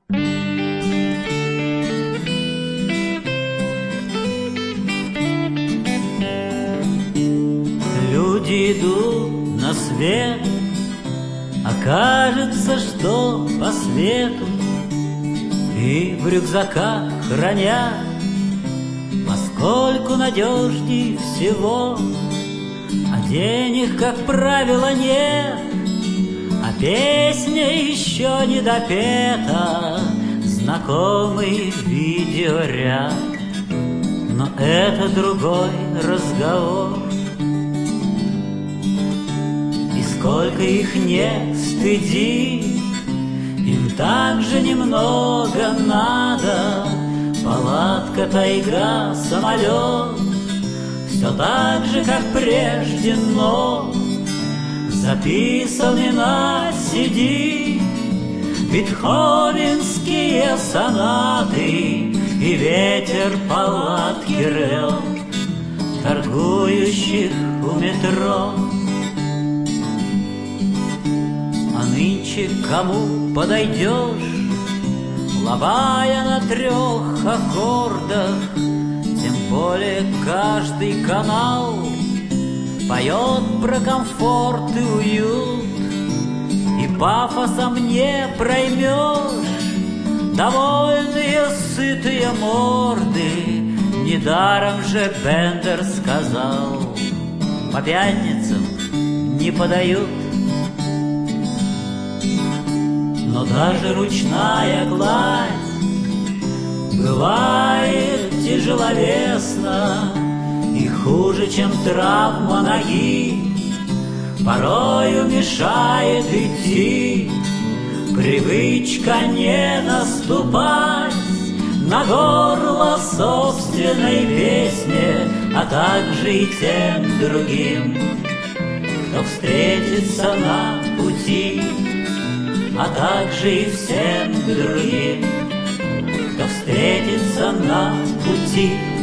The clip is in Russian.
Люди идут на свет, а кажется, что по свету, и в рюкзаках хранят, поскольку надежней всего. А денег, как правило, нет, а песня еще не допета, знакомый видеоряд. Но это другой разговор. И сколько их не стыди, им так же немного надо. Палатка, тайга, самолет, все так же, как прежде, но записаны на CD бетховенские сонаты, и ветер палатки рвет торгующих у метро. А нынче кому подойдешь, лобая на 3 аккордах, тем более каждый канал поет про комфорт и уют, и пафосом не проймешь довольные сытые морды. Недаром же Бендер сказал: по пятницам не подают. Но даже ручная гладь бывает тяжеловесна и хуже, чем травма ноги, порою мешает идти. Привычка не наступать на горло собственной песни, а также и тем другим, кто встретится на пути, а также и всем другим, кто встретится на пути.